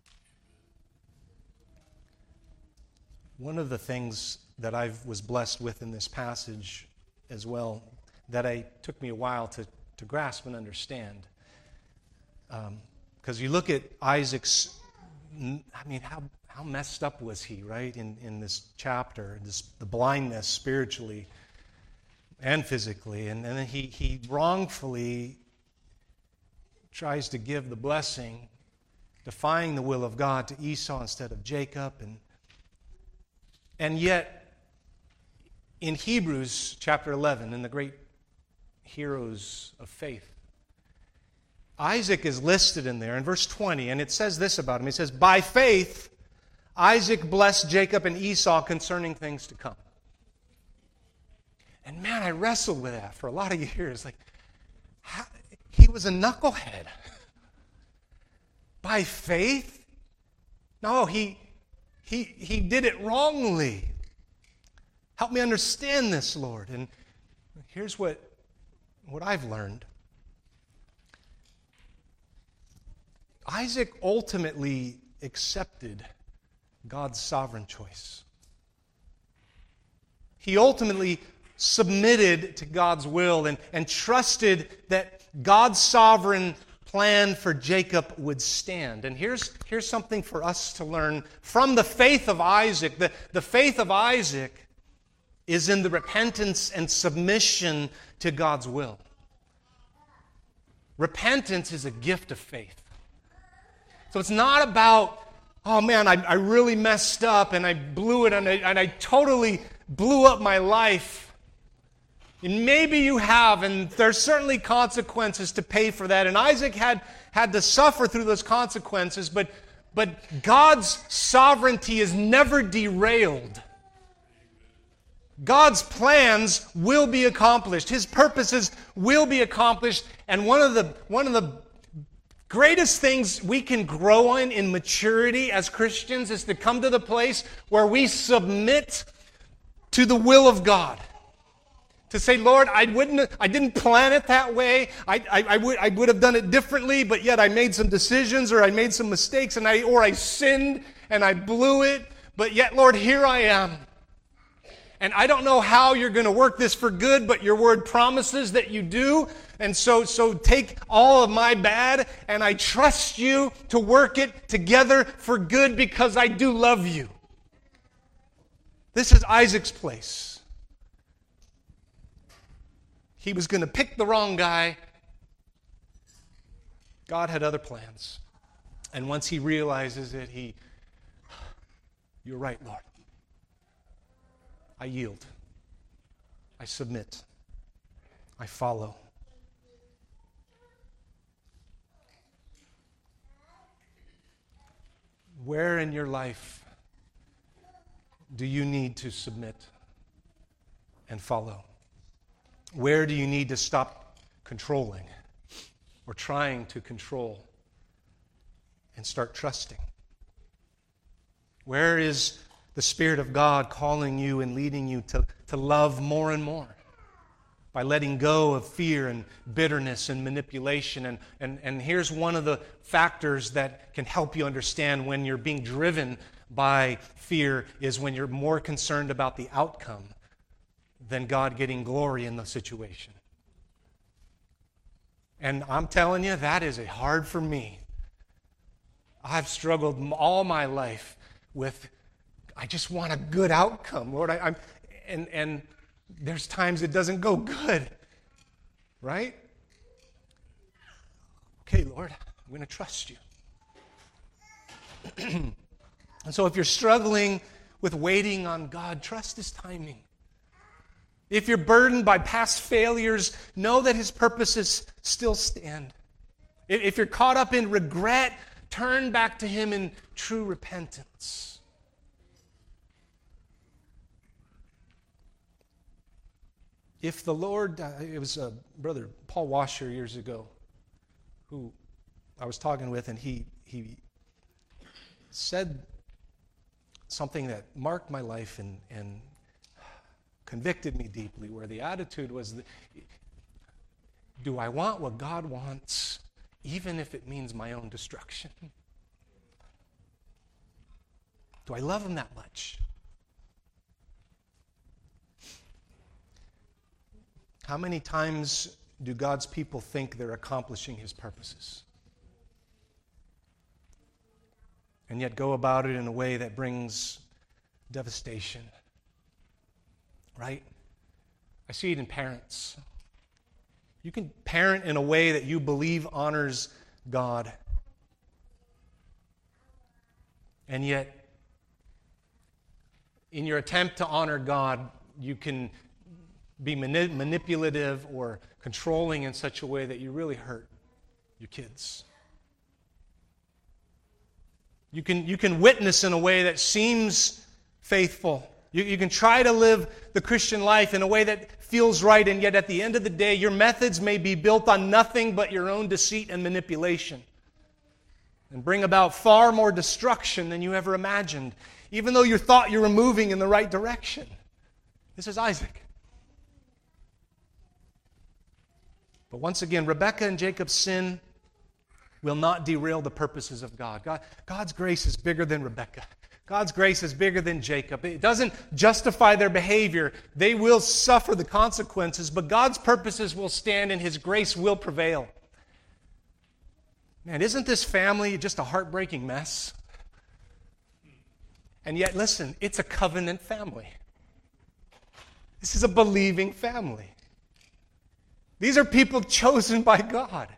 One of the things that I was blessed with in this passage as well, that I took me a while to, to grasp and understand, because um, you look at Isaac's, I mean, how, how messed up was he, right, in, in this chapter, this, the blindness spiritually and physically, and, and then he, he wrongfully tries to give the blessing, defying the will of God, to Esau instead of Jacob, and and yet, in Hebrews chapter eleven, in the great heroes of faith, Isaac is listed in there in verse twenty, and it says this about him. It says, by faith, Isaac blessed Jacob and Esau concerning things to come. And man, I wrestled with that for a lot of years. Like, how, he was a knucklehead. By faith? No, he... He, he did it wrongly. Help me understand this, Lord. And here's what, what I've learned. Isaac ultimately accepted God's sovereign choice. He ultimately submitted to God's will and, and trusted that God's sovereign plan for Jacob would stand. And here's, here's something for us to learn from the faith of Isaac. The, the faith of Isaac is in the repentance and submission to God's will. Repentance is a gift of faith. So it's not about, oh man, I, I really messed up and I blew it and I, and I totally blew up my life. And maybe you have, and there's certainly consequences to pay for that. And Isaac had, had to suffer through those consequences, but, but God's sovereignty is never derailed. God's plans will be accomplished. His purposes will be accomplished. And one of the, one of the greatest things we can grow in in maturity as Christians is to come to the place where we submit to the will of God. To say, Lord, I wouldn't, I didn't plan it that way. I, I, I would, I would have done it differently, but yet I made some decisions, or I made some mistakes, and I, or I sinned and I blew it. But yet, Lord, here I am, and I don't know how you're going to work this for good, but your word promises that you do. And so, so take all of my bad, and I trust you to work it together for good because I do love you. This is Isaac's place. He was going to pick the wrong guy. God had other plans. And once he realizes it, he, you're right, Lord. I yield. I submit. I follow. Where in your life do you need to submit and follow? Where do you need to stop controlling or trying to control and start trusting? Where is the Spirit of God calling you and leading you to, to love more and more? by letting go of fear and bitterness and manipulation. And, and, and here's one of the factors that can help you understand when you're being driven by fear is when you're more concerned about the outcome than God getting glory in the situation. And I'm telling you, that is hard for me. I've struggled all my life with, I just want a good outcome, Lord. I, I'm, and, and there's times it doesn't go good, right? Okay, Lord, I'm going to trust you. And so if you're struggling with waiting on God, trust His timing. If you're burdened by past failures, know that His purposes still stand. If you're caught up in regret, turn back to Him in true repentance. If the Lord, uh, it was uh, Brother Paul Washer years ago, who I was talking with, and he he said something that marked my life and, and convicted me deeply, where the attitude was, do I want what God wants, even if it means my own destruction? Do I love Him that much? How many times do God's people think they're accomplishing His purposes, and yet go about it in a way that brings devastation? Right? I see it in parents. You can parent in a way that you believe honors God, and yet in your attempt to honor God, you can be mani- manipulative or controlling in such a way that you really hurt your kids. You can, you can witness in a way that seems faithful. You, you can try to live the Christian life in a way that feels right, and yet at the end of the day, your methods may be built on nothing but your own deceit and manipulation, and bring about far more destruction than you ever imagined, even though you thought you were moving in the right direction. This is Isaac. But once again, Rebekah and Jacob's sin will not derail the purposes of God. God. God's grace is bigger than Rebekah. God's grace is bigger than Jacob. It doesn't justify their behavior. They will suffer the consequences, but God's purposes will stand and His grace will prevail. Man, isn't this family just a heartbreaking mess? And yet, listen, it's a covenant family. This is a believing family. These are people chosen by God.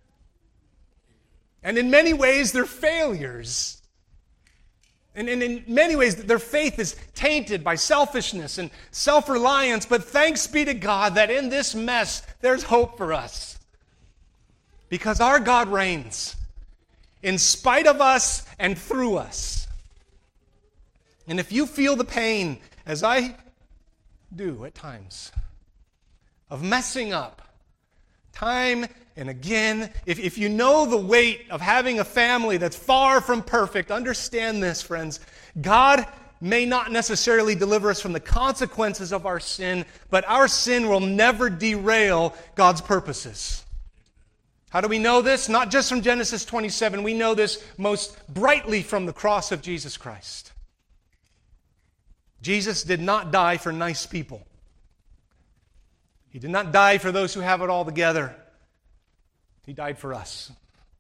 And in many ways, they're failures. And, and in many ways, their faith is tainted by selfishness and self-reliance. But thanks be to God that in this mess, there's hope for us. Because our God reigns in spite of us and through us. And if you feel the pain, as I do at times, of messing up, time and again, if, if you know the weight of having a family that's far from perfect, understand this, friends. God may not necessarily deliver us from the consequences of our sin, but our sin will never derail God's purposes. How do we know this? Not just from Genesis twenty-seven. We know this most brightly from the cross of Jesus Christ. Jesus did not die for nice people. He did not die for those who have it all together. He died for us.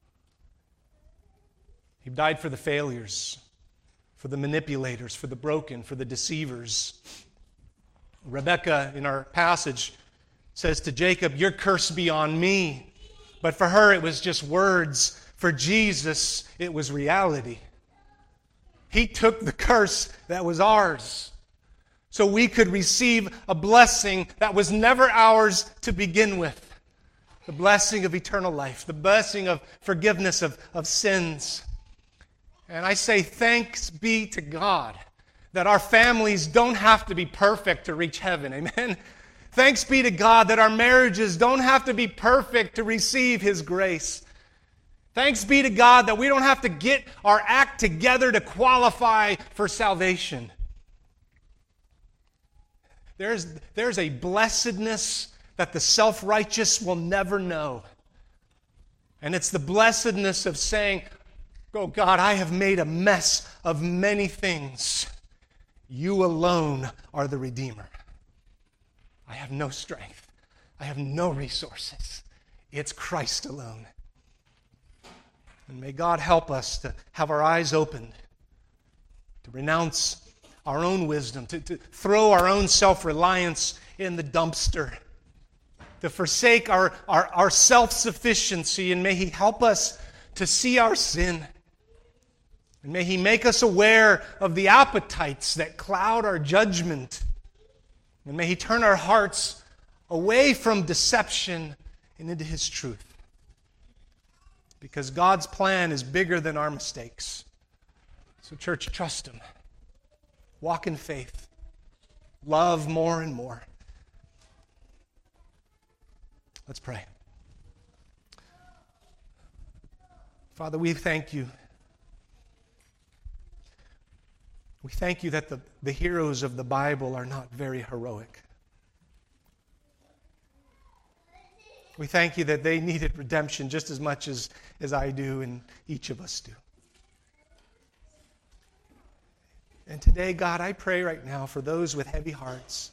He died for the failures, for the manipulators, for the broken, for the deceivers. Rebekah, in our passage, says to Jacob, "Your curse be on me." But for her, it was just words. For Jesus, it was reality. He took the curse that was ours, so we could receive a blessing that was never ours to begin with. The blessing of eternal life, the blessing of forgiveness of, of sins. And I say thanks be to God that our families don't have to be perfect to reach heaven. Amen? Thanks be to God that our marriages don't have to be perfect to receive His grace. Thanks be to God that we don't have to get our act together to qualify for salvation. There's, there's a blessedness that the self-righteous will never know. And it's the blessedness of saying, oh God, I have made a mess of many things. You alone are the Redeemer. I have no strength. I have no resources. It's Christ alone. And may God help us to have our eyes opened, to renounce our own wisdom, to, to throw our own self-reliance in the dumpster, to forsake our, our, our self-sufficiency, and may He help us to see our sin. And may He make us aware of the appetites that cloud our judgment. And may He turn our hearts away from deception and into His truth. Because God's plan is bigger than our mistakes. So church, trust Him. Walk in faith. Love more and more. Let's pray. Father, we thank You. We thank You that the, the heroes of the Bible are not very heroic. We thank You that they needed redemption just as much as, as I do and each of us do. And today, God, I pray right now for those with heavy hearts,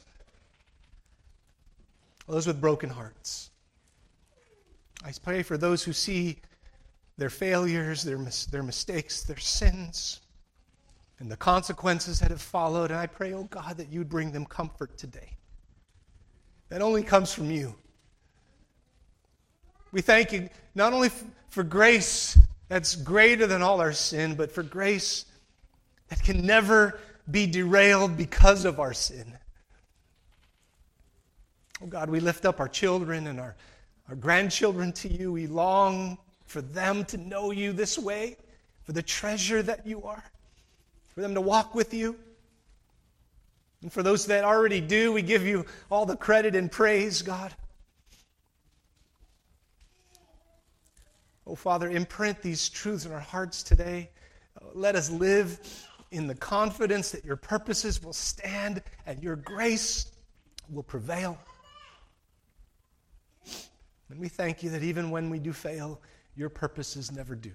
those with broken hearts. I pray for those who see their failures, their, mis- their mistakes, their sins, and the consequences that have followed. And I pray, oh God, that You would bring them comfort today. That only comes from You. We thank You not only f- for grace that's greater than all our sin, but for grace that can never be derailed because of our sin. Oh God, we lift up our children and our, our grandchildren to You. We long for them to know You this way, for the treasure that You are, for them to walk with You. And for those that already do, we give You all the credit and praise, God. Oh Father, imprint these truths in our hearts today. Let us live in the confidence that Your purposes will stand and Your grace will prevail. And we thank You that even when we do fail, Your purposes never do.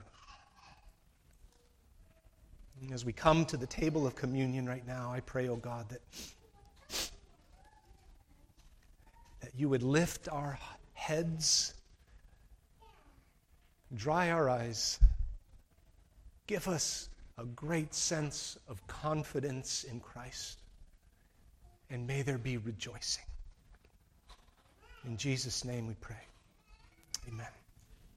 And as we come to the table of communion right now, I pray, oh God, that, that You would lift our heads, dry our eyes, give us a great sense of confidence in Christ, and may there be rejoicing. In Jesus' name we pray. Amen.